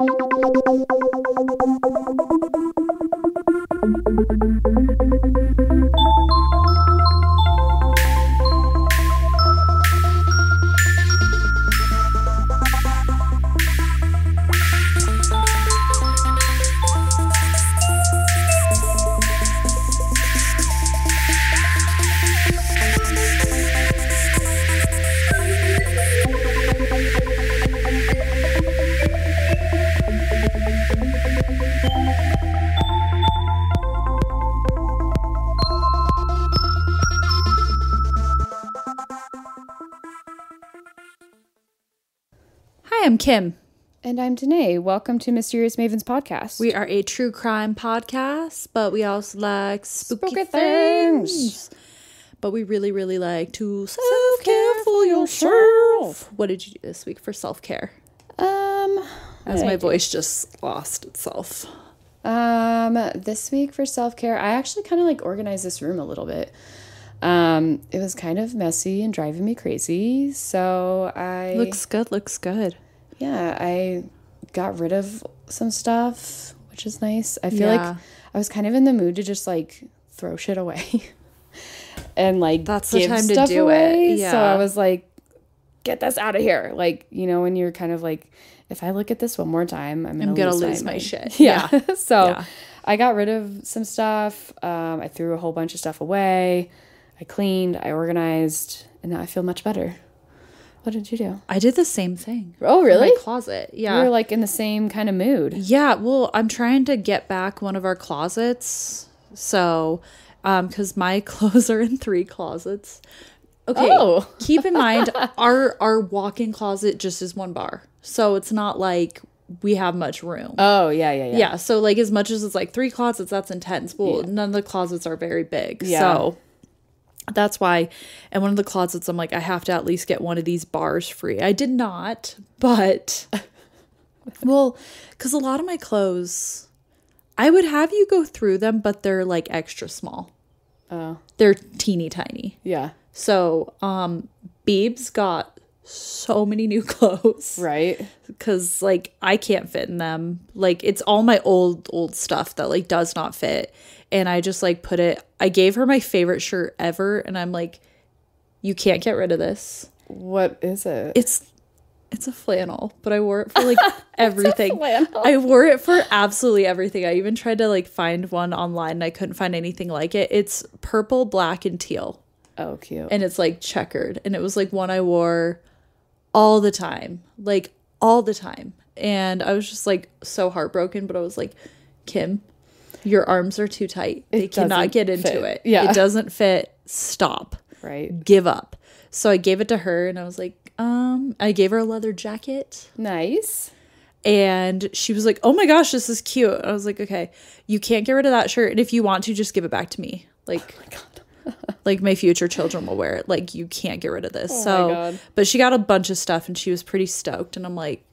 Hi, I'm Kim. And I'm Danae. Welcome to Mysterious Mavens Podcast. We are a true crime podcast, but we also like spooky things. things. But we really, really like to self-care for yourself. What did you do this week for self-care? As my voice just lost itself. This week for self-care, I actually kind of like organized this room a little bit. It was kind of messy and driving me crazy, so I... Looks good. Yeah, I got rid of some stuff, which is nice. I feel like I was kind of in the mood to just like throw shit away and like that's the give time stuff to do away. it. Yeah. So I was like, get this out of here. Like, you know, when you're kind of like, if I look at this one more time, I'm gonna lose my shit. Yeah. So Yeah. I got rid of some stuff. I threw a whole bunch of stuff away. I cleaned, I organized, and now I feel much better. What did you do? I did the same thing. Oh, really? For my closet. Yeah. We were like in the same kind of mood. Yeah, well, I'm trying to get back one of our closets. So, because my clothes are in 3 closets. Okay. Oh. Keep in mind, our walk-in closet just is 1 bar. So it's not like we have much room. Oh, yeah. Yeah. So like as much as it's like 3 closets, that's intense. Well, none of the closets are very big. Yeah. So that's why, and one of the closets, I'm like, I have to at least get one of these bars free. I did not, but, well, because a lot of my clothes, I would have you go through them, but they're like extra small. Oh. They're teeny tiny. Yeah. So, Beebs got so many new clothes. Right. Because, like, I can't fit in them. Like, it's all my old stuff that, like, does not fit. And I just, like, I gave her my favorite shirt ever. And I'm like, you can't get rid of this. What is it? It's a flannel. But I wore it for, like, everything. flannel. I wore it for absolutely everything. I even tried to, like, find one online. And I couldn't find anything like it. It's purple, black, and teal. Oh, cute. And it's, like, checkered. And it was, like, one I wore all the time. Like, all the time. And I was just, like, so heartbroken. But I was like, Kim, your arms are too tight. They cannot get into it. Yeah. It doesn't fit. Stop. Right. Give up. So I gave it to her and I was like, I gave her a leather jacket. Nice. And she was like, oh my gosh, this is cute. I was like, okay, you can't get rid of that shirt. And if you want to, just give it back to me. Like, Oh my God. like my future children will wear it. Like, you can't get rid of this. Oh so, my God. But she got a bunch of stuff and she was pretty stoked. And I'm like,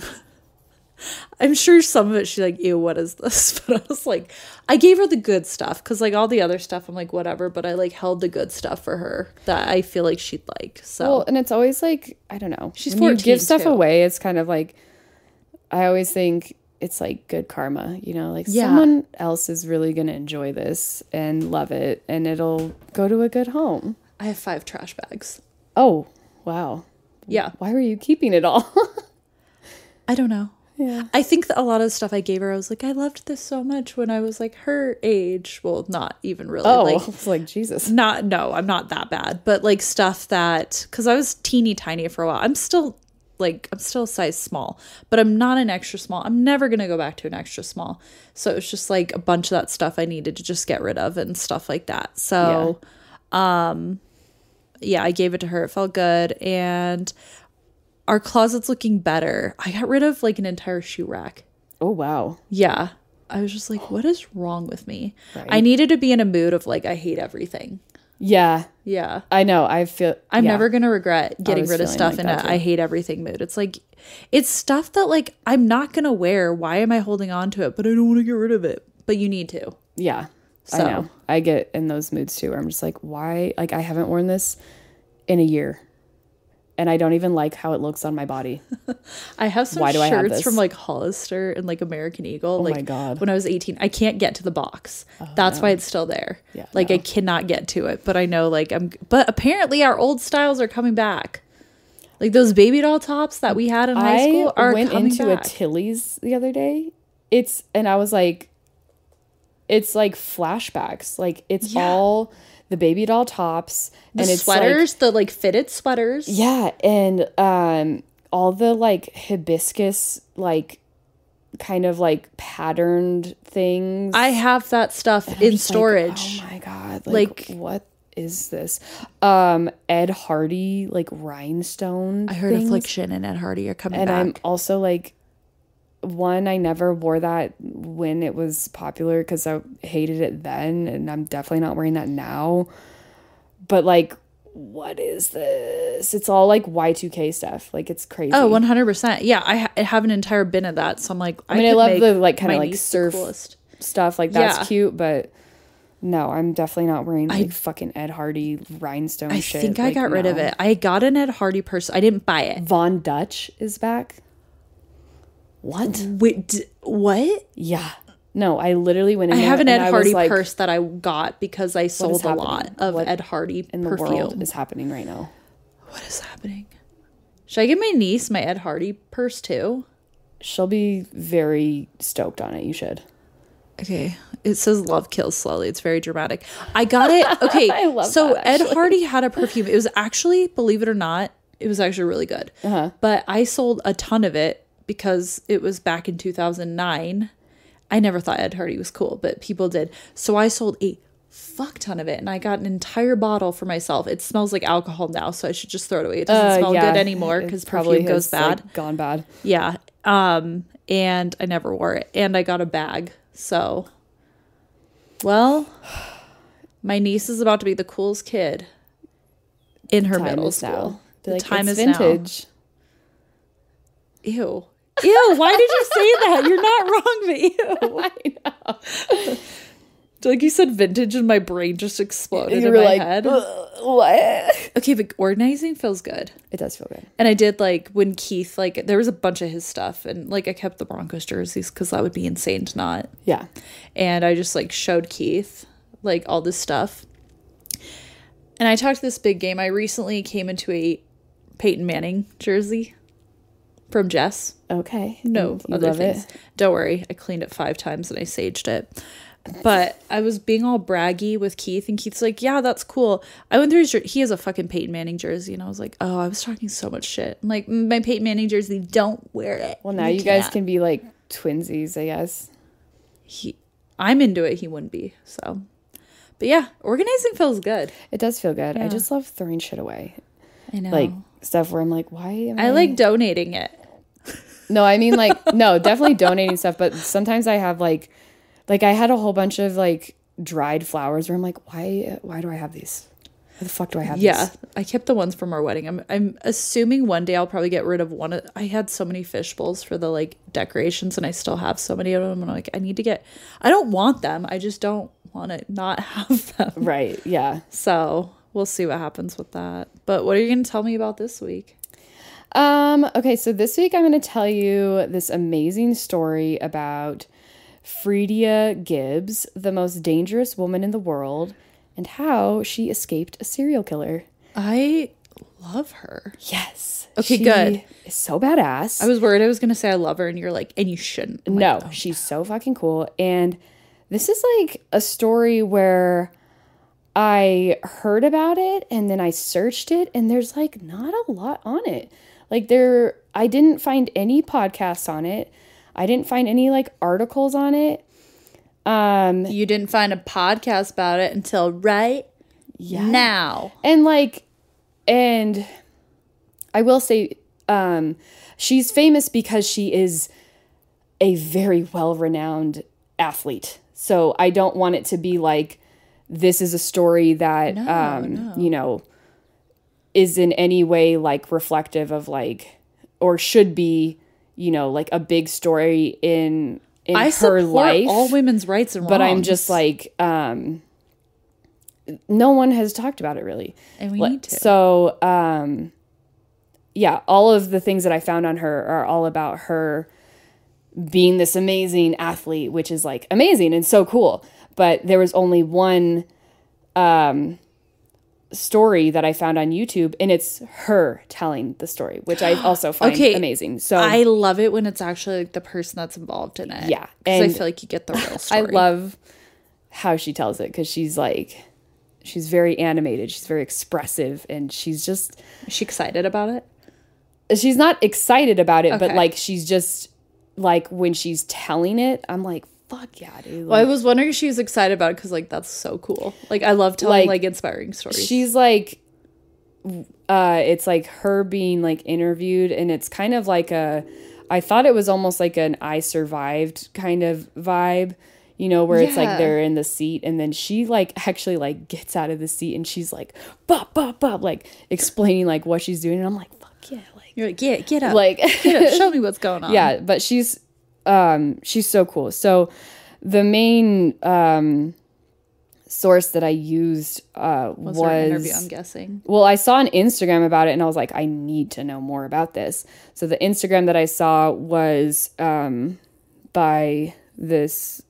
I'm sure some of it she's like, ew, what is this? But I was like, I gave her the good stuff because like all the other stuff I'm like, whatever, but I like held the good stuff for her that I feel like she'd like. So Well, and it's always like, I don't know. She's when you 14 give stuff too. away, it's kind of like, I always think it's like good karma, you know, like Yeah. someone else is really going to enjoy this and love it and it'll go to a good home. I have 5 trash bags. Oh, wow. Yeah. Why were you keeping it all? I don't know. Yeah. I think that a lot of the stuff I gave her, I was like, I loved this so much when I was like her age. Well, not even really. Oh, Like, it's like, Jesus. no, I'm not that bad. But like stuff that, because I was teeny tiny for a while. I'm still a size small, but I'm not an extra small. I'm never going to go back to an extra small. So it was just like a bunch of that stuff I needed to just get rid of and stuff like that. So, yeah, I gave it to her. It felt good. And our closet's looking better. I got rid of like an entire shoe rack. Oh, wow. Yeah. I was just like, what is wrong with me? Right. I needed to be in a mood of like, I hate everything. Yeah. Yeah. I know. I'm never going to regret getting was rid of feeling stuff like in that a too. I hate everything mood. It's like, it's stuff that like, I'm not going to wear. Why am I holding on to it? But I don't want to get rid of it. But you need to. Yeah. So. I know. I get in those moods too where I'm just like, why? Like, I haven't worn this in a year. and I don't even like how it looks on my body. I have some Why do I have shirts this? from like Hollister and like American Eagle. Oh like, my God. when I was 18, I can't get to the box. That's why it's still there. Yeah, like no. I cannot get to it. But I know like but apparently our old styles are coming back. Like those baby doll tops that we had in high school are went coming into back. a Tilly's the other day. And I was like, it's like flashbacks. Like it's all the baby doll tops The and it's sweaters, like, the like fitted sweaters. yeah, and all the like hibiscus like kind of like patterned things. I have that stuff I'm in just like, storage. oh my God. Like- what is this? Ed Hardy like rhinestone I heard things. Affliction and Ed Hardy are coming And back. I'm also like, one, I never wore that when it was popular because I hated it then, and I'm definitely not wearing that now. But like, what is this? It's all like Y2K stuff. Like it's crazy. Oh, 100%. Yeah, I have an entire bin of that. So I'm like, I mean, I could love make the like kind my of like niece the surf coolest. stuff. Like that's Yeah. cute, but no, I'm definitely not wearing like fucking Ed Hardy rhinestone I shit. think I Like, got rid of no. it. I got an Ed Hardy purse. I didn't buy it. Von Dutch is back. What? Wait, what? Yeah. No, I literally went in I there have an and Ed I Hardy was like, purse that I got because I sold a happening? lot of What Ed Hardy in the perfume. world is happening right now? What is happening? Should I give my niece my Ed Hardy purse too? She'll be very stoked on it. You should. Okay. It says love kills slowly. It's very dramatic. I got it. Okay. I love so that, Ed actually. Hardy had a perfume. It was actually, believe it or not, it was actually really good. But I sold a ton of it because it was back in 2009. I never thought Ed Hardy was cool, but people did. So I sold a fuck ton of it, and I got an entire bottle for myself. It smells like alcohol now, so I should just throw it away. It doesn't smell yeah, good anymore it because probably perfume goes has, bad. like, gone bad. Yeah. And I never wore it. And I got a bag. So, well, my niece is about to be the coolest kid in her middle school. The time it's is vintage. now. Ew. Ew, why did you say that? You're not wrong, but ew. I know. Like you said vintage and my brain just exploded You in were my like, head. what? Okay, but organizing feels good. It does feel good. And I did like when Keith, like there was a bunch of his stuff and like I kept the Broncos jerseys because that would be insane to not. Yeah. And I just like showed Keith like all this stuff. And I talked this big game. I recently came into a Peyton Manning jersey from Jess. Okay. No You other love things. it. Don't worry. I cleaned it 5 times and I saged it. But I was being all braggy with Keith, and Keith's like, yeah, that's cool. I went through his he has a fucking Peyton Manning jersey, and I was like, oh, I was talking so much shit. I'm like, my Peyton Manning jersey, don't wear it. Well, now you guys can't." can be like twinsies, I guess. I'm into it. He wouldn't be. So, but yeah, organizing feels good. It does feel good. I Yeah. just love throwing shit away. I know. Like stuff where I'm like, why am I like donating it. No, I mean like no, definitely donating stuff, but sometimes I have like I had a whole bunch of like dried flowers where I'm like, why do I have these? Why the fuck do I have Yeah, these? I kept the ones from our wedding. I'm assuming one day I'll probably get rid of one. I had so many fish bowls for the like decorations, and I still have so many of them. And I'm like, I don't want them. I just don't want to not have them. Right, yeah. So we'll see what happens with that. But what are you going to tell me about this week? Okay, so this week I'm going to tell you this amazing story about Fredia Gibbs, the most dangerous woman in the world, and how she escaped a serial killer. I love her. Yes. Okay, she good. Is so badass. I was worried I was going to say I love her, and you're like, and you shouldn't. I'm No, like, oh. she's so fucking cool. And this is like a story where I heard about it and then I searched it, and there's like not a lot on it. Like I didn't find any podcasts on it. I didn't find any like articles on it. You didn't find a podcast about it until right now. And I will say, she's famous because she is a very well-renowned athlete. So I don't want it to be like, this is a story that, you know, is in any way like reflective of like, or should be, you know, like a big story in I her support life. all women's rights and wrongs. But I'm just like, no one has talked about it really. And we need to. So, yeah, all of the things that I found on her are all about her being this amazing athlete, which is like amazing and so cool. But there was only one story that I found on YouTube, and it's her telling the story, which I also find amazing. So I love it when it's actually like the person that's involved in it. Yeah. Because I feel like you get the real story. I love how she tells it, because she's very animated. She's very expressive, and she's just... Is she excited about it? She's not excited about it, but like she's just like when she's telling it, I'm like, fuck yeah, dude. Well, I was wondering if she was excited about it because like that's so cool. Like I love telling like inspiring stories. She's like, it's like her being like interviewed, and it's kind of like I thought it was almost like an I survived kind of vibe, you know, where it's like they're in the seat, and then she like actually like gets out of the seat, and she's like, bop, bop, bop, like explaining like what she's doing, and I'm like, fuck yeah. You're like, yeah, get up. Like, get up, show me what's going on. Yeah, but she's so cool. So the main source that I used was an interview, I'm guessing. Well, I saw on Instagram about it, and I was like, I need to know more about this. So the Instagram that I saw was by this,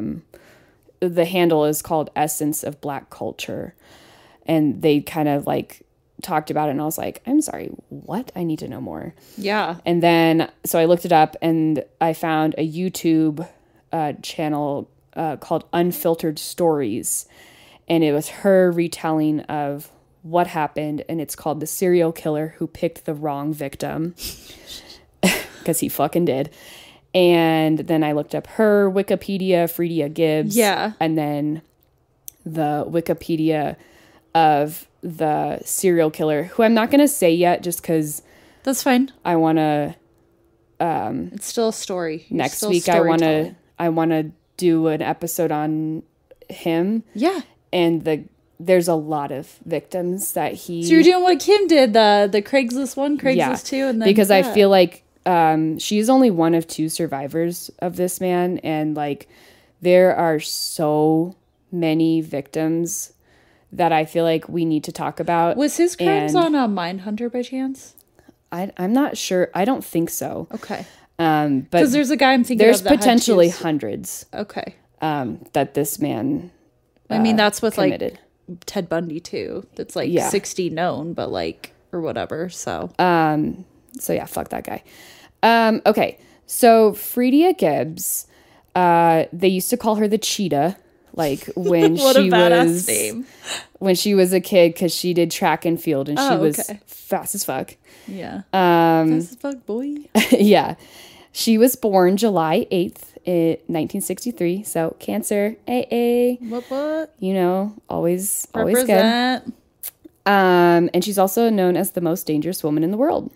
the handle is called Essence of Black Culture. And they kind of like talked about it, and I was like, I'm sorry, what? I need to know more. Yeah. And then, so I looked it up, and I found a YouTube channel called Unfiltered Stories, and it was her retelling of what happened, and it's called The Serial Killer Who Picked the Wrong Victim, because he fucking did. And then I looked up her Wikipedia, Fredia Gibbs, and then the Wikipedia of the serial killer, who I'm not going to say yet just because... That's fine. I want to... it's still a story. Next week, I want to do an episode on him. Yeah. And there's a lot of victims that he... So you're doing what Kim did, the Craigslist 1, Craigslist 2, and then... Because I feel like she's only one of 2 survivors of this man, and like there are so many victims that I feel like we need to talk about. Was his crimes on Mindhunter by chance? I'm not sure. I don't think so. Okay. But because there's a guy I'm thinking there's of that potentially hundreds. Okay. That this man. I mean, that's with committed. Like Ted Bundy too. That's like 60 known, but like or whatever. So. So yeah, fuck that guy. Okay. So Fredia Gibbs, they used to call her the Cheetah. Like when what she a badass was name. When she was a kid, because she did track and field, and she was fast as fuck. Yeah. Fast as fuck, boy. Yeah. She was born July 8th, 1963. So Cancer, AA. What? You know, always Represent. Good. And she's also known as the most dangerous woman in the world.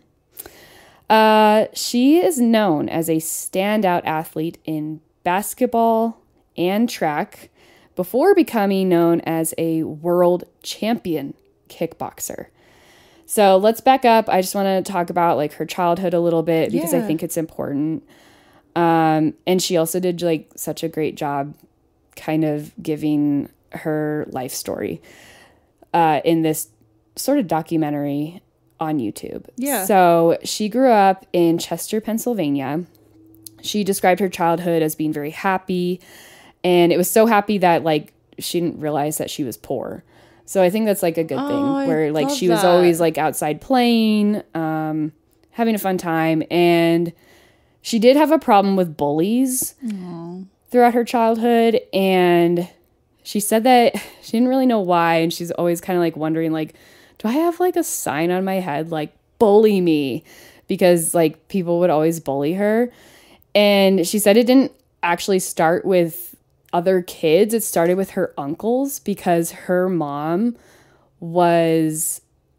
She is known as a standout athlete in basketball and track, before becoming known as a world champion kickboxer. So let's back up. I just want to talk about like her childhood a little bit, because I think it's important. And she also did like such a great job kind of giving her life story in this sort of documentary on YouTube. Yeah. So she grew up in Chester, Pennsylvania. She described her childhood as being very happy. And it was so happy that, like, she didn't realize that she was poor. So I think that's, like, a good thing. Where, like, she was always, like, outside playing, having a fun time. And she did have a problem with bullies throughout her childhood. And she said that she didn't really know why. And she's always kind of, like, wondering, like, do I have, like, a sign on my head, like, bully me? Because, like, people would always bully her. And she said it didn't actually start with other kids. It started with her uncles, because her mom was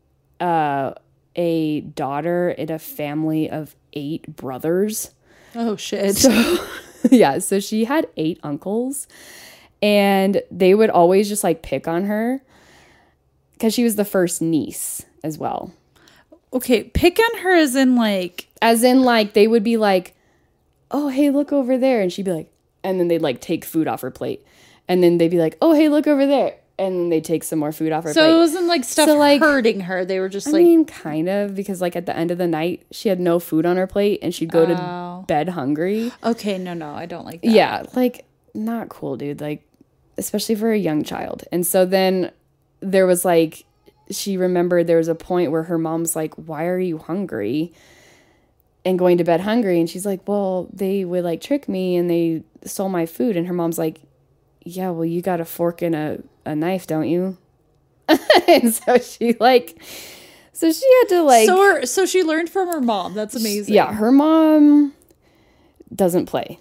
a daughter in a family of 8 brothers. Oh, shit. So, yeah, so she had 8 uncles, and they would always just, like, pick on her because she was the first niece as well. Okay, pick on her as in, like... As in, like, they would be like, oh, hey, look over there. And she'd be like, and then they'd, like, take food off her plate. And then they'd be like, oh, hey, look over there. and they take some more food off her So plate. it wasn't like stuff So, like, hurting her. They were just I like, mean, kind of, because like at the end of the night, she had no food on her plate and she'd go to bed hungry. okay, no, I don't like that. Yeah, like not cool, dude. Like, especially for a young child. And so then there was like, she remembered there was a point where her mom's like, why are you hungry? And going to bed hungry. And she's like, well, they would like trick me and they stole my food. And her mom's like, yeah, well, you got a fork and a knife, don't you? And so she like, so she had to like, so she learned from her mom. That's amazing. yeah, her mom doesn't play.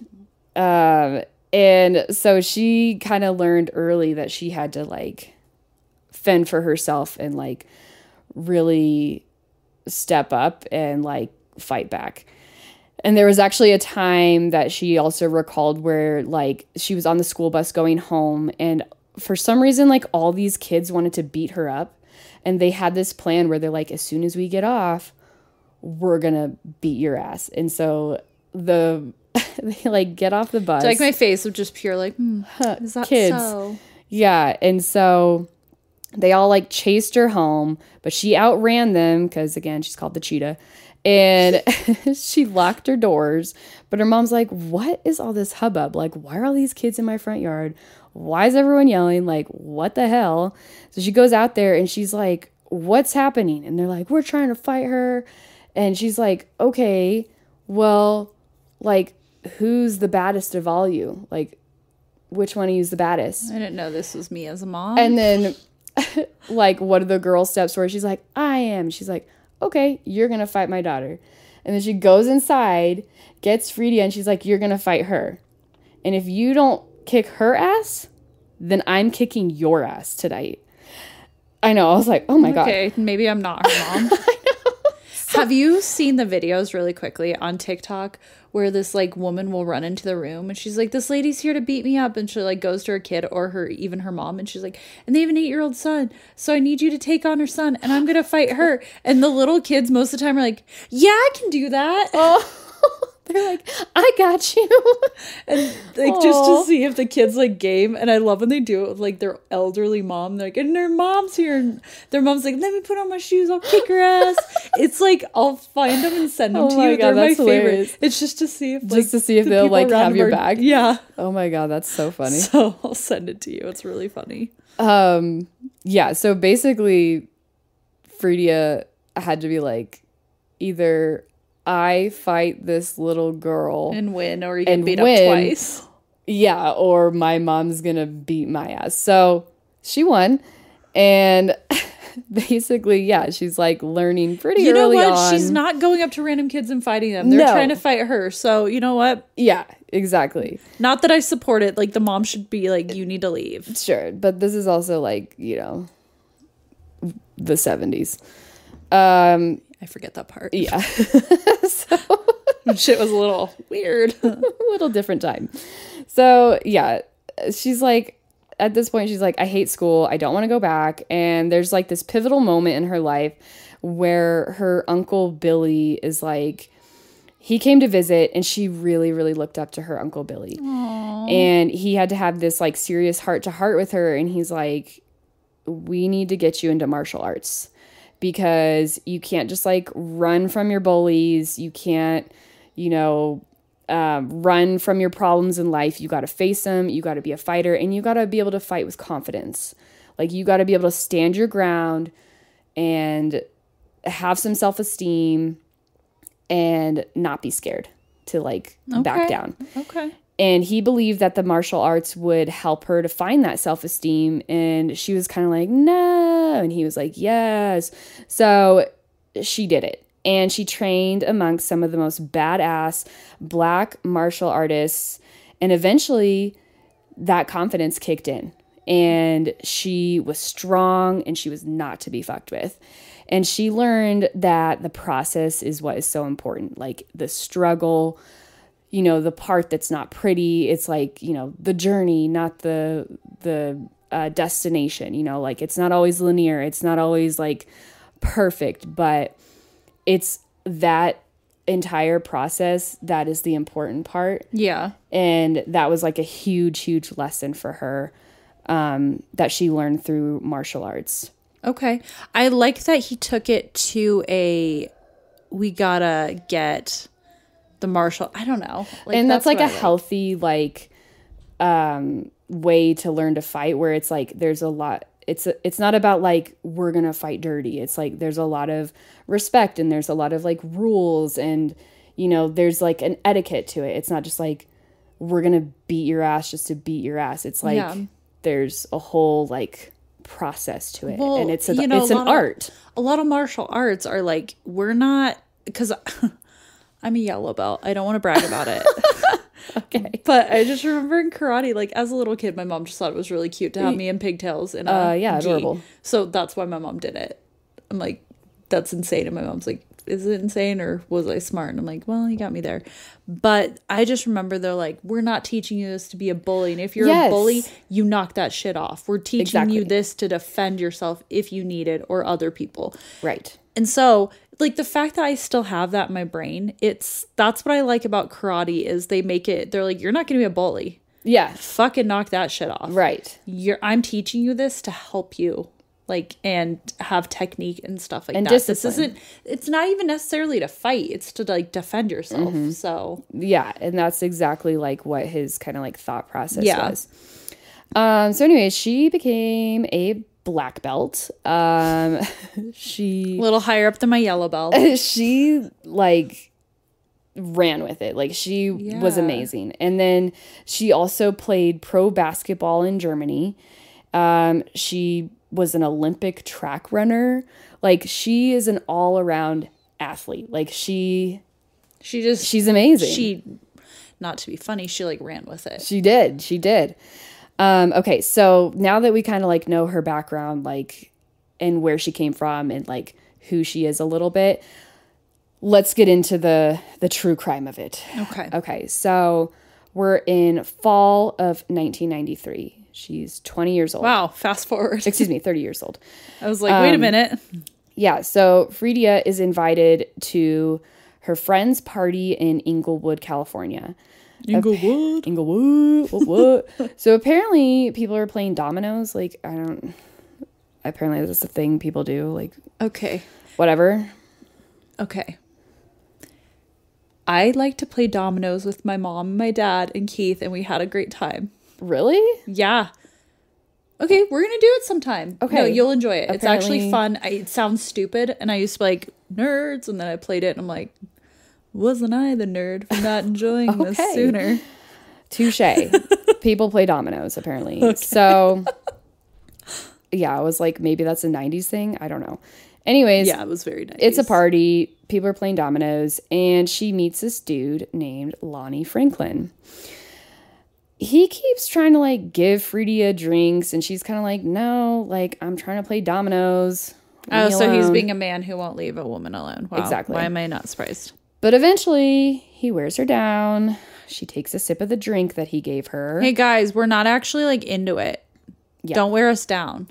And so she kind of learned early that she had to like fend for herself and like really step up and like fight back. And there was actually a time that she also recalled where like she was on the school bus going home, and for some reason like all these kids wanted to beat her up, and they had this plan where they're like, as soon as we get off, we're gonna beat your ass. And so they like get off the bus. It's like my face of just pure like, is that kids. so? Yeah, and so they all like chased her home, but she outran them because again, she's called the cheetah. And she locked her doors, but her mom's like, what is all this hubbub? Like, why are all these kids in my front yard? Why is everyone yelling? Like, what the hell? So she goes out there and she's like, what's happening? And they're like, we're trying to fight her. And she's like, okay, well, like, who's the baddest of all you? Like, which one of you is the baddest? I didn't know this was me as a mom. And then, like, one of the girl steps where she's like, I am. She's like, okay, you're going to fight my daughter. And then she goes inside, gets Frida, and she's like, you're going to fight her. And if you don't kick her ass, then I'm kicking your ass tonight. I know. I was like, oh my God. Okay, maybe I'm not her mom. I know. Have you seen the videos really quickly on TikTok where this like woman will run into the room and she's like, this lady's here to beat me up, and she like goes to her kid or even her mom, and she's like, and they have an 8-year-old son, so I need you to take on her son and I'm gonna fight her. And the little kids most of the time are like, yeah, I can do that. Oh. They're like, I got you. And like just to see if the kids like game. And I love when they do it with like their elderly mom. They're like, and their mom's here, and their mom's like, let me put on my shoes, I'll kick her ass. It's like, I'll find them and send them to you. God, they're my hilarious. favorite. It's just to see if like, Just to see if they'll like have your back. Yeah. Oh my God, that's so funny. So I'll send it to you. It's really funny. Yeah, so basically Frida had to be like, either I fight this little girl and win, or you get and beat win, up twice. Yeah, or my mom's gonna beat my ass. So she won, and basically, yeah, she's like learning pretty early on. She's not going up to random kids and fighting them. They're trying to fight her. So you know what? Yeah, exactly. Not that I support it. Like the mom should be like, you need to leave. Sure, but this is also like, you know, the 70s. I forget that part. Yeah. So shit was a little weird. A little different time. So yeah, she's like, at this point, she's like, I hate school. I don't want to go back. And there's like this pivotal moment in her life where her uncle Billy is like, he came to visit, and she really, really looked up to her Uncle Billy. Aww. And he had to have this like serious heart to heart with her. And he's like, we need to get you into martial arts, because you can't just like run from your bullies. You can't, you know, run from your problems in life. You got to face them. You got to be a fighter, and you got to be able to fight with confidence. Like you got to be able to stand your ground and have some self-esteem and not be scared to like back down. Okay. And he believed that the martial arts would help her to find that self-esteem. And she was kind of like, no. And he was like, yes. So she did it. And she trained amongst some of the most badass black martial artists. And eventually that confidence kicked in. And she was strong, and she was not to be fucked with. And she learned that the process is what is so important. Like the struggle, you know, the part that's not pretty. It's like, you know, the journey, not the destination, you know, like it's not always linear. It's not always like perfect, but it's that entire process that is the important part. Yeah. And that was like a huge, huge lesson for her. that she learned through martial arts. Okay. I like that he took it to we gotta get the martial. I don't know. Like, And that's like a what I healthy, like, way to learn to fight, where it's like there's a lot. It's not about like we're gonna fight dirty. It's like there's a lot of respect and there's a lot of like rules, and you know there's like an etiquette to it. It's not just like we're gonna beat your ass just to beat your ass. It's like there's a whole like process to it, Well, and it's you know, it's an art. A lot of martial arts are like, we're not, because I'm a yellow belt. I don't want to brag about it. Okay. But I just remember in karate, like as a little kid, my mom just thought it was really cute to have me in pigtails and yeah, gi. adorable. So that's why my mom did it. I'm like, that's insane. And my mom's like, is it insane or was I smart? And I'm like, well, you got me there. But I just remember they're like, we're not teaching you this to be a bully. And if you're a bully, you knock that shit off. We're teaching you this to defend yourself if you need it or other people. Right. And so, like, the fact that I still have that in my brain, that's what I like about karate is they're like, you're not going to be a bully. Yeah. Fucking knock that shit off. Right. I'm teaching you this to help you, like, and have technique and stuff like and that. Discipline. It's not even necessarily to fight. It's to, like, defend yourself. So. Yeah. And that's exactly, like, what his kind of, like, thought process was. So, anyways, she became a black belt. She A little higher up than my yellow belt. she like ran with it. Like she was amazing. And then she also played pro basketball in Germany. She was an Olympic track runner. Like she is an all around athlete. Like she's amazing. Not to be funny, she like ran with it. She did. Okay, so now that we kind of like know her background, like, and where she came from and like who she is a little bit, let's get into the true crime of it. Okay, so we're in fall of 1993. She's 20 years old. Wow, fast forward. Excuse me, 30 years old. I was like, wait a minute. Yeah, so Freedia is invited to her friend's party in Inglewood, California. Inglewood. What? So apparently people are playing dominoes. Like, apparently that's a thing people do. Like, okay. Whatever. Okay. I like to play dominoes with my mom, my dad, and Keith, and we had a great time. Really? Yeah. Okay, we're going to do it sometime. Okay. No, you'll enjoy it. Apparently, it's actually fun. It sounds stupid, and I used to be like, nerds, and then I played it, and I'm like, wasn't I the nerd for not enjoying this sooner? Touche. People play dominoes, apparently. Okay. So, yeah, I was like, maybe that's a 90s thing. I don't know. Anyways. Yeah, it was very 90s. It's a party. People are playing dominoes. And she meets this dude named Lonnie Franklin. He keeps trying to, like, give Freedia drinks. And she's kind of like, no, like, I'm trying to play dominoes. Oh, so he's being a man who won't leave a woman alone. Wow. Exactly. Why am I not surprised? But eventually, he wears her down. She takes a sip of the drink that he gave her. Hey, guys, we're not actually, like, into it. Yeah. Don't wear us down.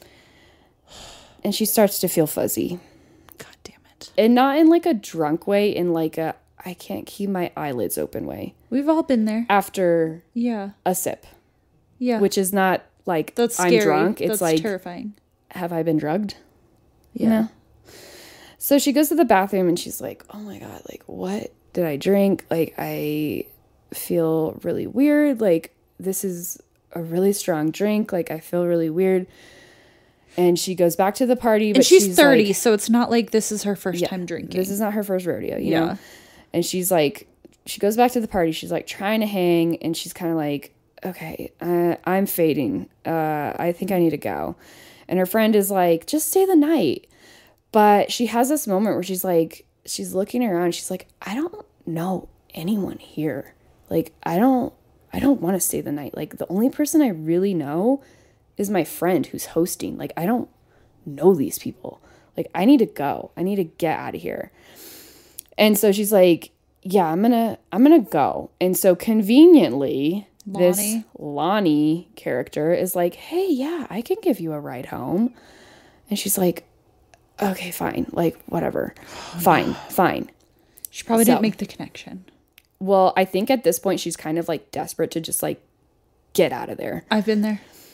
And she starts to feel fuzzy. God damn it. And not in, like, a drunk way, in, like, a I can't keep my eyelids open way. We've all been there. After a sip. Yeah. Which is not, like, that's scary. I'm drunk. It's, that's like, terrifying. Have I been drugged? Yeah. No. So she goes to the bathroom and she's like, oh my God, like, what did I drink? Like, I feel really weird. Like, this is a really strong drink. Like, I feel really weird. And she goes back to the party. But and she's 30, like, so it's not like this is her first time drinking. This is not her first rodeo, you know? And she's like, she goes back to the party. She's like trying to hang. And she's kind of like, okay, I'm fading. I think I need to go. And her friend is like, just stay the night. But she has this moment where she's like, she's looking around. She's like, I don't know anyone here. Like, I don't want to stay the night. Like, the only person I really know is my friend who's hosting. Like, I don't know these people. Like, I need to go. I need to get out of here. And so she's like, yeah, I'm gonna go. And so conveniently, this Lonnie character is like, hey, yeah, I can give you a ride home. And she's like, okay, fine. Like, whatever. Fine. She probably didn't make the connection. Well, I think at this point she's kind of like desperate to just like get out of there. I've been there.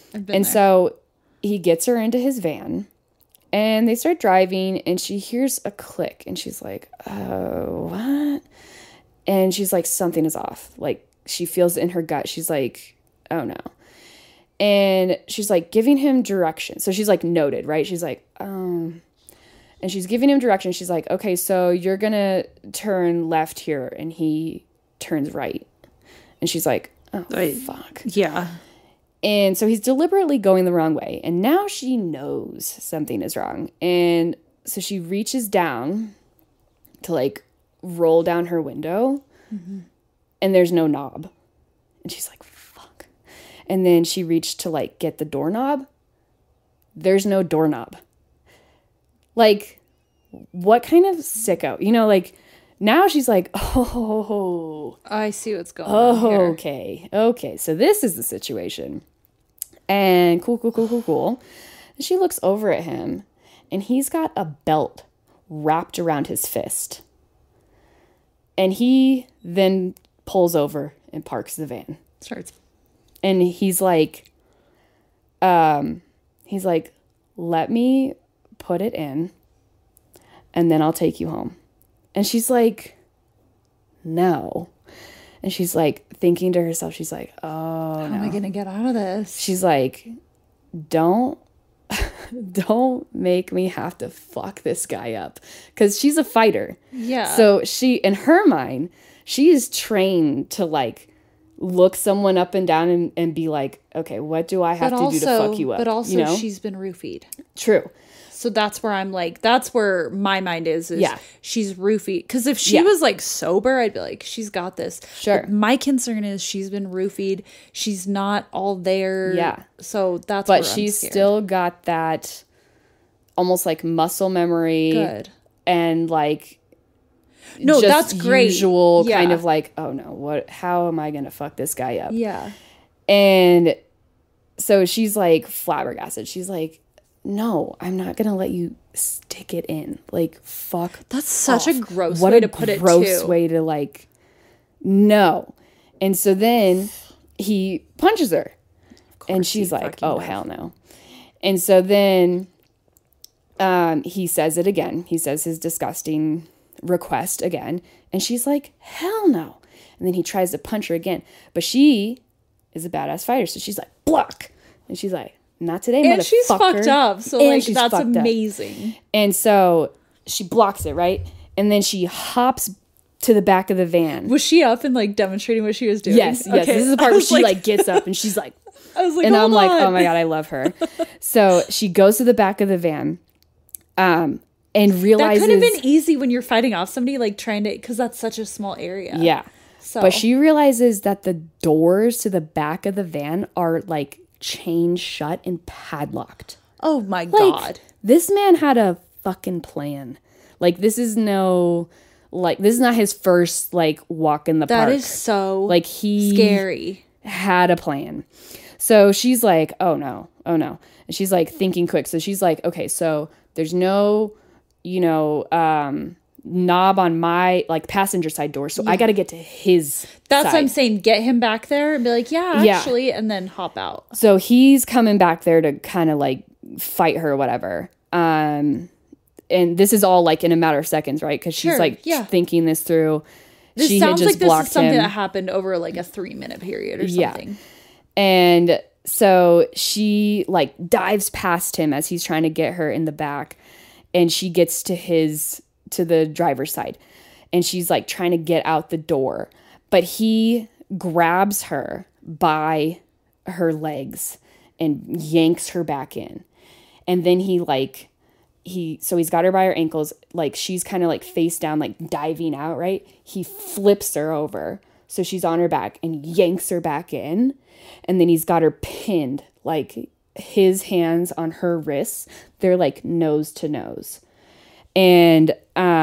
I've been And there. so he gets her into his van and they start driving and she hears a click and she's like, oh, what? And she's like, something is off. Like she feels it in her gut. She's like, oh no. And she's like giving him direction. So she's like noted, right? She's like, and she's giving him direction. She's like, okay, so you're going to turn left here. And he turns right. And she's like, oh, fuck. Yeah. And so he's deliberately going the wrong way. And now she knows something is wrong. And so she reaches down to like roll down her window. And there's no knob. And she's like, fuck. And then she reached to like get the doorknob. There's no doorknob. Like, what kind of sicko? You know, like now she's like, oh. I see what's going on here. Okay. So this is the situation. And cool. And she looks over at him and he's got a belt wrapped around his fist. And he then pulls over and parks the van. Starts. And he's like, let me put it in and then I'll take you home. And she's like, no. And she's like thinking to herself, she's like, oh, How am I going to get out of this? She's like, don't make me have to fuck this guy up. Because she's a fighter. Yeah. So she, in her mind, she is trained to like look someone up and down and be like, okay, what do I have to do to fuck you up? But also, you know? she's been roofied. True. So that's where I'm like, that's where my mind is Yeah. she's roofied. Because if she was like sober, I'd be like, she's got this. Sure. But my concern is she's been roofied. She's not all there. Yeah. So that's But where she's I'm scared. still got that almost like muscle memory. Good. And like, No, just that's great. usual Yeah. kind of like, oh no, how am I going to fuck this guy up? Yeah. And so she's like flabbergasted. She's like, no, I'm not going to let you stick it in. Like, fuck. That's such a off. gross What way a to put it, gross too. way to like, no. And so then he punches her. And she's he like, fucking oh, does. hell no. And so then he says it again. He says his disgusting request again. And she's like, hell no. And then he tries to punch her again. But she is a badass fighter. So she's like, block. And she's like, not today, motherfucker. And she's fucked up. So, And like, she's that's fucked up. amazing. And so she blocks it, right? And then she hops to the back of the van. Was she up and, like, demonstrating what she was doing? Yes. Okay. This is the part where she like gets up and she's like, I was like, and I'm hold like, on. oh my God, I love her. So she goes to the back of the van and That realizes. could have been easy when you're fighting off somebody, like, trying to, because that's such a small area. Yeah. So. But she realizes that the doors to the back of the van are like chained shut and padlocked. Oh my Like, God. this man had a fucking plan. Like, this is not his first, like, walk in the park. That is so like, he scary. had a plan. So she's like, oh no. And she's like thinking quick. So she's like, okay, so there's no, knob on my like passenger side door. So I got to get to his That's side. what I'm saying. Get him back there and be like, yeah, Yeah. actually, and then hop out. So he's coming back there to kind of like fight her or whatever. And this is all like in a matter of seconds, right? Because she's Sure, like yeah. thinking this through. This She had sounds just like this blocked is something him. that happened over like a 3-minute period or Yeah. something. And so she like dives past him as he's trying to get her in the back, and she gets to the driver's side, and she's like trying to get out the door, but he grabs her by her legs and yanks her back in. And then he's got her by her ankles, like she's kind of like face down, like diving out, right? He flips her over so she's on her back and yanks her back in. And then he's got her pinned, like his hands on her wrists. They're like nose to nose. And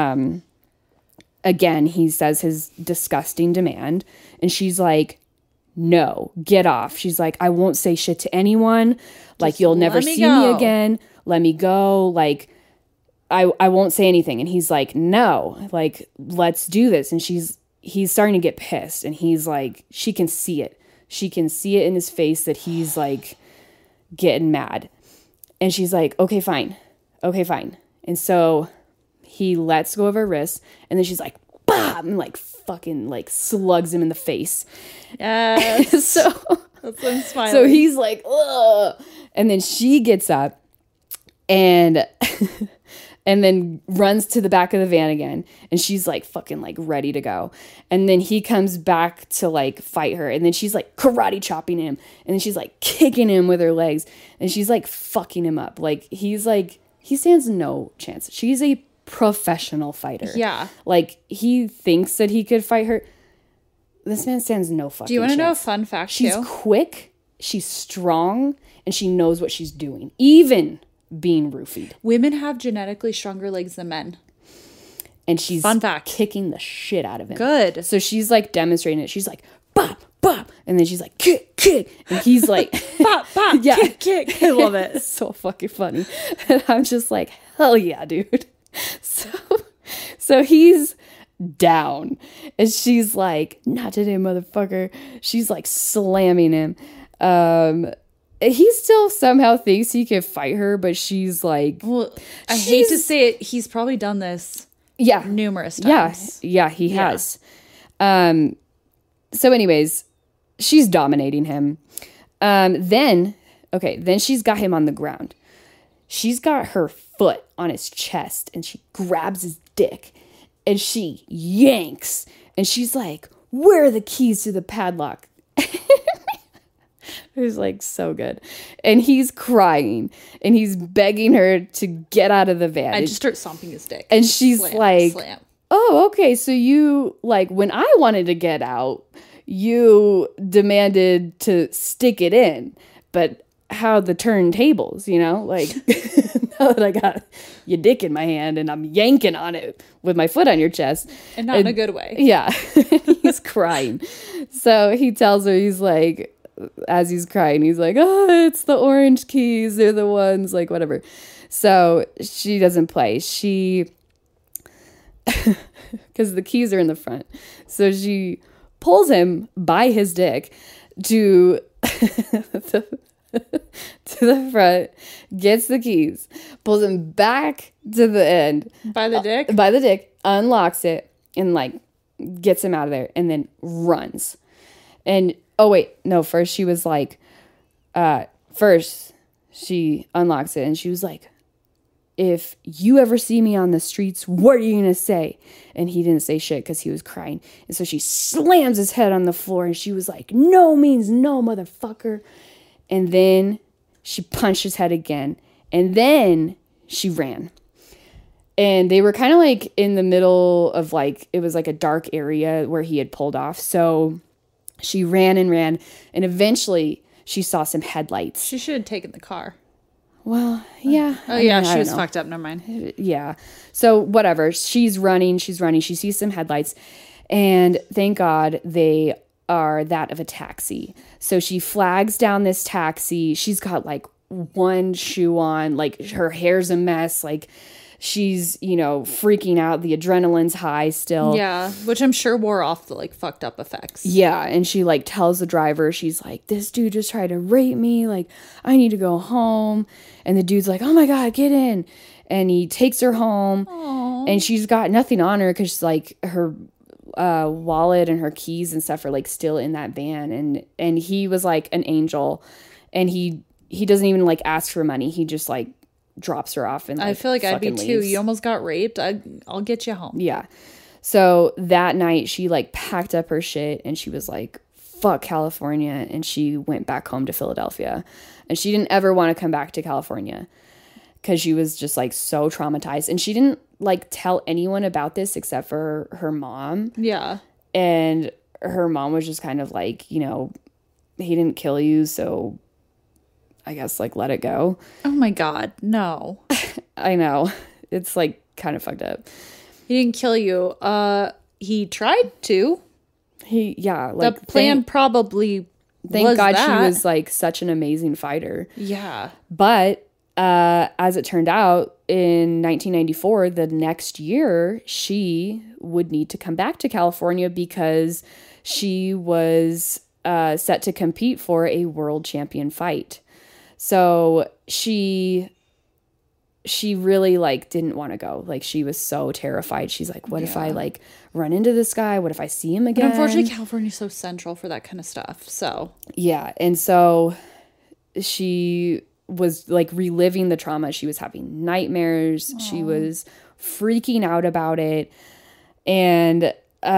again, he says his disgusting demand. And she's like, no, get off. She's like, I won't say shit to anyone. Like, you'll never let me see go. me again. Let me go. Like, I won't say anything. And he's like, no, like, let's do this. And he's starting to get pissed. And he's like, she can see it. She can see it in his face that he's like getting mad. And she's like, okay, fine. Okay, fine. And so he lets go of her wrist, and then she's like, bah! And like fucking like slugs him in the face. Yes. So That's why I'm smiling. so he's like, ugh. And then she gets up and and then runs to the back of the van again. And she's like fucking like ready to go. And then he comes back to like fight her. And then she's like karate chopping him. And then she's like kicking him with her legs. And she's like fucking him up. Like he stands no chance. She's a professional fighter. Yeah. Like he thinks that he could fight her. This man stands no fucking chance. Do you want to know a fun fact She's too? quick, she's strong, and she knows what she's doing, even being roofied. Women have genetically stronger legs than men. And she's Fun fact. kicking the shit out of him. Good. So she's like demonstrating it. She's like, bop, bop. And then she's like, kick, kick. And he's like, Pop, pop, Yeah. kick, kick. I love it. It's so fucking funny. And I'm just like, hell yeah, dude. So he's down. And she's like, not today, motherfucker. She's like slamming him. He still somehow thinks he can fight her, but she's like, Well, I hate to say it, he's probably done this yeah, numerous times. yeah, he has. So anyways, she's dominating him. Then she's got him on the ground. She's got her foot on his chest and she grabs his dick and she yanks and she's like, where are the keys to the padlock? It was like so good. And he's crying and he's begging her to get out of the van. I just start stomping his dick. And she's Slam, like, slam. oh, okay. So you, like, when I wanted to get out, you demanded to stick it in. But how the turntables, you know? Like, now that I got your dick in my hand and I'm yanking on it with my foot on your chest. And not in a good way. Yeah. He's crying. So he tells her, he's like, as he's crying, he's like, oh, it's the orange keys. They're the ones, like, whatever. So she doesn't play. She, because the keys are in the front. So she pulls him by his dick to the front, gets the keys, pulls him back to the end. By the dick? By the dick, unlocks it, and, like, gets him out of there, and then runs. And, oh, wait, no, first she was like, first she unlocks it, and she was like, if you ever see me on the streets, what are you going to say? And he didn't say shit because he was crying. And so she slams his head on the floor, and she was like, no means no, motherfucker. And then she punched his head again, and then she ran. And they were kind of like in the middle of, like, it was like a dark area where he had pulled off. So she ran and ran, and eventually she saw some headlights. She should have taken the car. Well, yeah. Oh, yeah, I she don't was know. fucked up. Never mind. Yeah. So whatever. She's running. She sees some headlights, and thank God they are that of a taxi. So she flags down this taxi. She's got, like, one shoe on, like, her hair's a mess, like, she's, you know, freaking out. The adrenaline's high still. Yeah, which I'm sure wore off the, like, fucked up effects. Yeah, and she, like, tells the driver, she's like, this dude just tried to rape me, like, I need to go home. And the dude's like, oh my God, get in. And he takes her home. Aww. And she's got nothing on her because, like, her wallet and her keys and stuff are, like, still in that van. And he was, like, an angel. And he doesn't even, like, ask for money. He just, like, drops her off and, like, I feel like I'd be fucking too. leaves. You almost got raped. I'll get you home. Yeah. So that night she, like, packed up her shit and she was like, fuck California. And she went back home to Philadelphia. And she didn't ever want to come back to California because she was just, like, so traumatized. And she didn't, like, tell anyone about this except for her mom. Yeah. And her mom was just kind of like, you know, he didn't kill you, so I guess, like, let it go. Oh my God, no. I know. It's, like, kind of fucked up. He didn't kill you. He tried to. Like, The plan probably thank was God that. she was, like, such an amazing fighter. Yeah. But as it turned out, in 1994, the next year, she would need to come back to California because she was set to compete for a world champion fight. So she really like didn't want to go. Like she was so terrified. She's like, what if I like run into this guy? What if I see him again? But unfortunately, California's so central for that kind of stuff. So yeah. And so she was like reliving the trauma. She was having nightmares. Aww. She was freaking out about it. And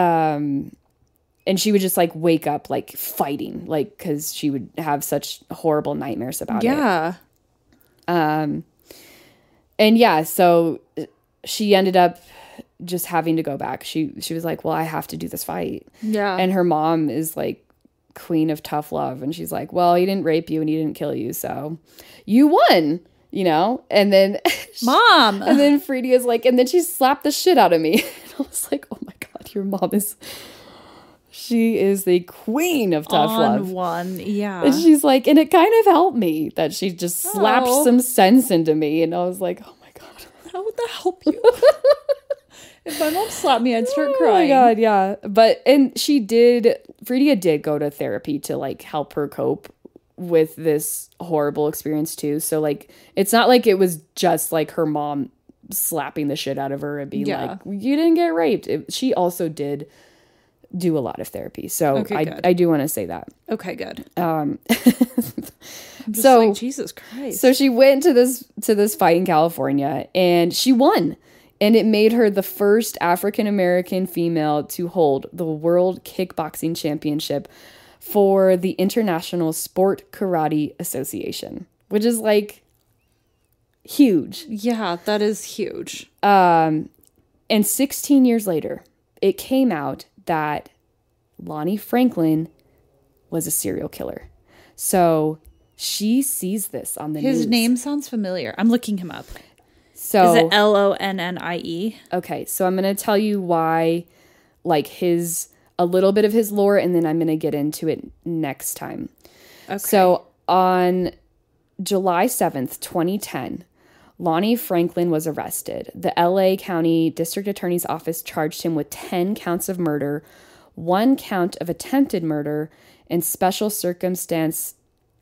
she would just like wake up like fighting, like, cause she would have such horrible nightmares about it. Yeah. And yeah, so she ended up just having to go back. She was like, well, I have to do this fight. Yeah. And her mom is like queen of tough love. And she's like, well, he didn't rape you and he didn't kill you. So you won, you know? And then Mom. And then Frida is like, and then she slapped the shit out of me. And I was like, oh my God, your mom she is the queen of tough love. One, yeah. And she's like, and it kind of helped me that she just slapped some sense into me. And I was like, oh my God. How would that help you? If my mom slapped me, I'd start crying. Oh my God, yeah. But, and Frida did go to therapy to like help her cope with this horrible experience too. So like, it's not like it was just like her mom slapping the shit out of her and being like, you didn't get raped. She also did do a lot of therapy. So I do want to say that. Okay, good. I'm just like, Jesus Christ. So she went to this fight in California and she won. And it made her the first African-American female to hold the World Kickboxing Championship for the International Sport Karate Association, which is like huge. Yeah, that is huge. And 16 years later, it came out that Lonnie Franklin was a serial killer. So she sees this on the news. His name sounds familiar. I'm looking him up. So is it Lonnie? Okay, so I'm going to tell you why, like a little bit of his lore, and then I'm going to get into it next time. Okay. So on July 7th, 2010, Lonnie Franklin was arrested. The LA County District Attorney's Office charged him with 10 counts of murder, 1 count of attempted murder, and special circumstance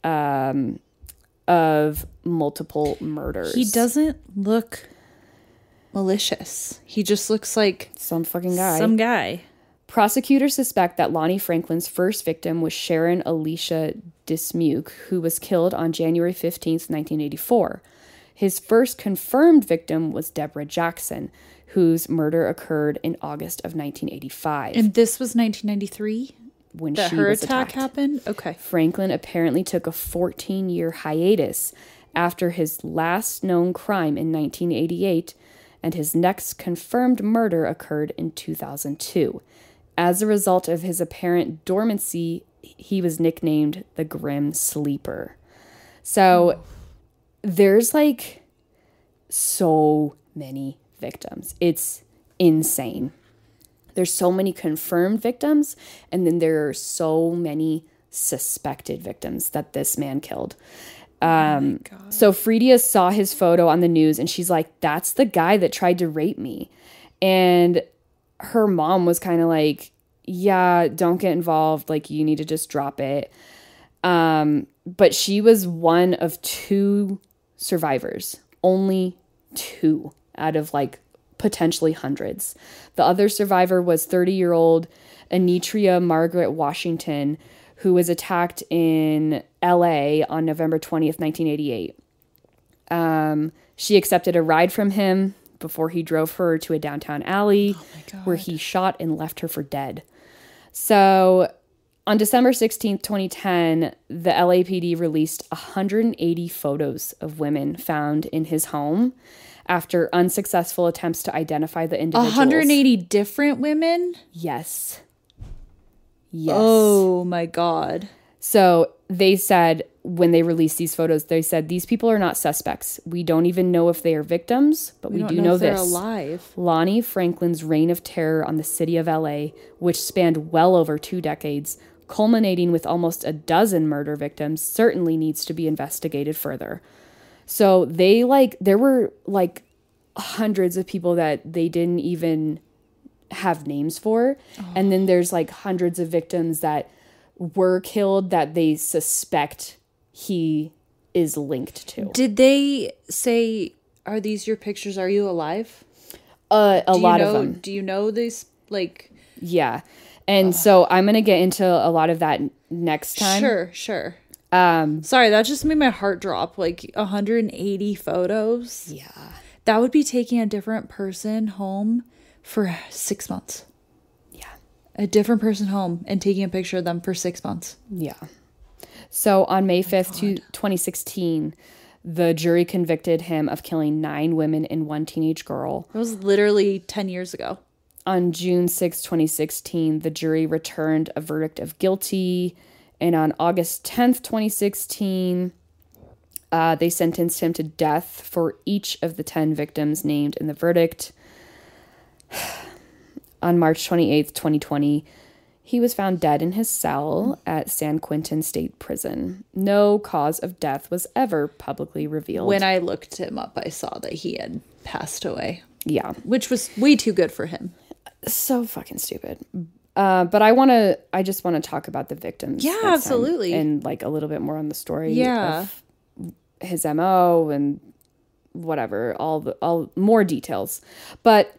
of multiple murders. He doesn't look malicious. He just looks like some fucking guy. Some guy. Prosecutors suspect that Lonnie Franklin's first victim was Sharon Alicia Dismuke, who was killed on January 15th, 1984. His first confirmed victim was Deborah Jackson, whose murder occurred in August of 1985. And this was 1993? When her attack happened? Okay. Franklin apparently took a 14-year hiatus after his last known crime in 1988, and his next confirmed murder occurred in 2002. As a result of his apparent dormancy, he was nicknamed the Grim Sleeper. So there's like so many victims. It's insane. There's so many confirmed victims, and then there are so many suspected victims that this man killed. So Frida saw his photo on the news, and she's like, that's the guy that tried to rape me. And her mom was kind of like, yeah, don't get involved. Like, you need to just drop it. But she was one of 2 survivors, only 2 out of like potentially hundreds. The other survivor was 30-year-old Anitria Margaret Washington, who was attacked in LA on November 20th, 1988. She accepted a ride from him before he drove her to a downtown alley where he shot and left her for dead. So on December 16th, 2010, the LAPD released 180 photos of women found in his home after unsuccessful attempts to identify the individuals. 180 different women? Yes. Oh my God. So they said, when they released these photos, they said, these people are not suspects. We don't even know if they are victims, but we do know this. They're alive. Lonnie Franklin's reign of terror on the city of LA, which spanned well over 2 decades, culminating with almost a dozen murder victims, certainly needs to be investigated further. So there were like hundreds of people that they didn't even have names for. Oh. And then there's like hundreds of victims that were killed that they suspect he is linked to. Did they say, are these your pictures? Are you alive? A lot of them. Do you know these, like... Yeah. And so I'm going to get into a lot of that next time. Sure. Sorry, that just made my heart drop. Like 180 photos. Yeah. That would be taking a different person home for 6 months. Yeah. A different person home and taking a picture of them for 6 months. Yeah. So on May 5th, 2016, the jury convicted him of killing 9 women and 1 teenage girl. It was literally 10 years ago. On June 6, 2016, the jury returned a verdict of guilty. And on August 10th, 2016, they sentenced him to death for each of the 10 victims named in the verdict. On March 28th, 2020, he was found dead in his cell at San Quentin State Prison. No cause of death was ever publicly revealed. When I looked him up, I saw that he had passed away. Yeah. Which was way too good for him. So fucking stupid. But I just want to talk about the victims. Yeah, absolutely. And like a little bit more on the story. Yeah. Of his MO and whatever, all more details. But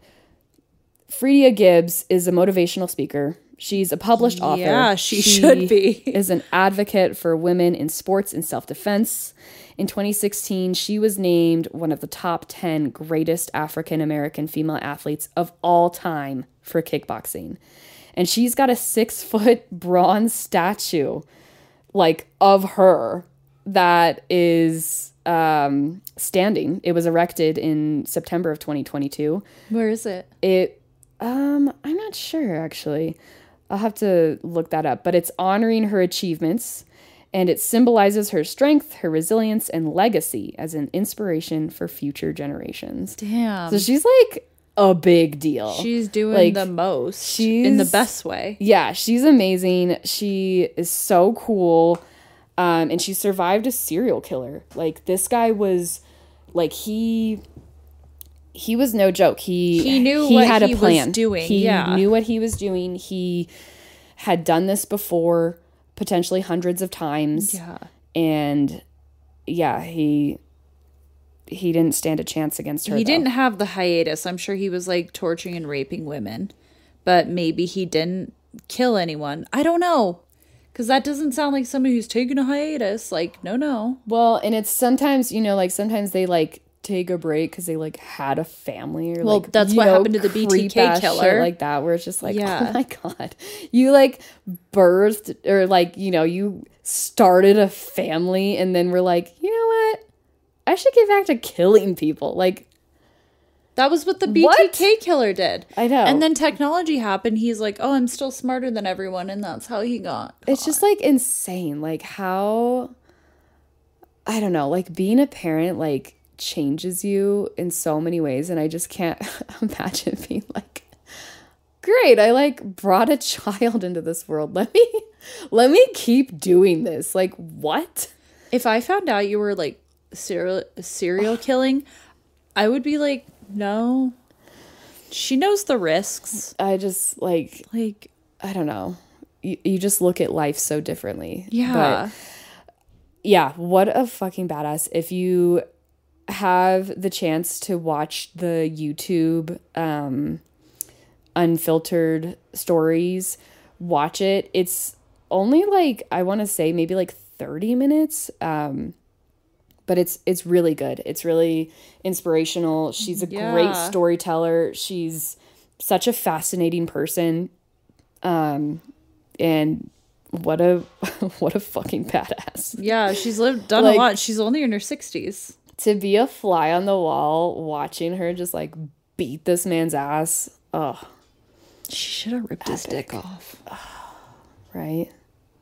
Fredia Gibbs is a motivational speaker. She's a published author. Yeah, she should be. Is an advocate for women in sports and self-defense. In 2016, she was named one of the top 10 greatest African-American female athletes of all time for kickboxing. And she's got a 6-foot bronze statue, like, of her that is standing. It was erected in September of 2022. Where is it? I'm not sure, actually. I'll have to look that up. But it's honoring her achievements, and it symbolizes her strength, her resilience, and legacy as an inspiration for future generations. Damn. So she's like a big deal. She's doing like, the most in the best way. Yeah, she's amazing. She is so cool. And she survived a serial killer. Like, this guy was, like, he was no joke. He knew what had he a plan. was doing. He yeah. knew what he was doing. He had done this before, potentially hundreds of times. Yeah. And yeah, he didn't stand a chance against her. He didn't have the hiatus. I'm sure he was like torturing and raping women, but maybe he didn't kill anyone. I don't know. Because that doesn't sound like somebody who's taking a hiatus. Like, no. Well, and it's sometimes, like sometimes they like take a break because they like had a family or well, like that's what happened to the BTK killer. Shit like that, where it's just like, yeah. Oh my God, you like birthed or like, you started a family and then we're like, you know what? I should get back to killing people. Like, that was what the BTK killer did. I know. And then technology happened. He's like, oh, I'm still smarter than everyone. And that's how he got caught. It's just like insane. Like how, I don't know, like being a parent, like changes you in so many ways. And I just can't imagine being like, great, I like brought a child into this world. Let me keep doing this. Like, what? If I found out you were like serial killing, I would be like, no, she knows the risks. I just like I don't know. You just look at life so differently. Yeah. But yeah, what a fucking badass. If you have the chance to watch the YouTube unfiltered stories, watch it. It's only like, I want to say maybe like 30 minutes. But it's really good. It's really inspirational. She's a great storyteller. She's such a fascinating person. And what a fucking badass. Yeah, she's done a lot. She's only in her 60s. To be a fly on the wall watching her just like beat this man's ass. Oh. She should have ripped his dick off. Right?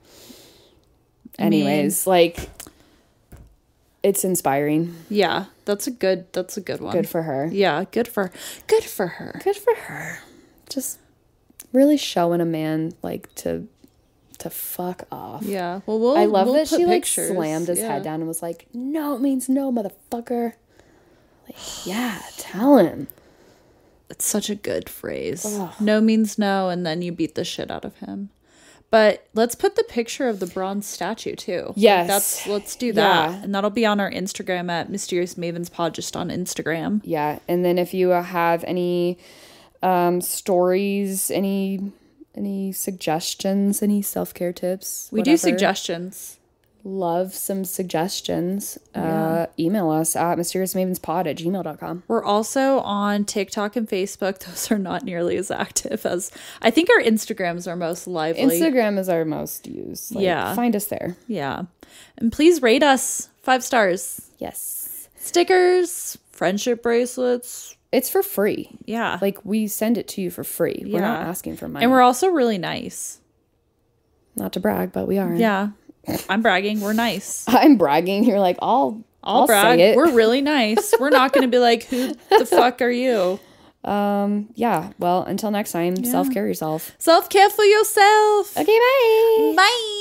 Anyways, like, it's inspiring. Yeah, that's a good one. Good for her. Yeah, good for her. Good for her. Just really showing a man like to fuck off. Yeah. Well, I love that she like pictures. slammed his head down and was like, "No, it means no, motherfucker." Like, yeah, tell him. It's such a good phrase. Ugh. No means no, and then you beat the shit out of him. But let's put the picture of the bronze statue too. Yes. Let's do that. Yeah. And that'll be on our Instagram at Mysterious Mavens Pod, just on Instagram. Yeah. And then if you have any stories, any suggestions, any self-care tips, We do suggestions. Love some suggestions. Email us at mysteriousmavenspod@gmail.com. We're also on TikTok and Facebook. Those are not nearly as active as I think our Instagrams are most lively. Instagram is our most used. Yeah. Find us there. Yeah. And please rate us 5 stars. Yes. Stickers, friendship bracelets. It's for free. Yeah. Like, we send it to you for free. We're not Yeah. asking for money. And we're also really nice. Not to brag, but we are. Yeah. I'm bragging. We're nice. I'm bragging. You're like, I'll brag. say it. We're really nice. We're not going to be like, who the fuck are you? Yeah. Well, until next time, self-care yourself. Self-care for yourself. Okay, bye. Bye.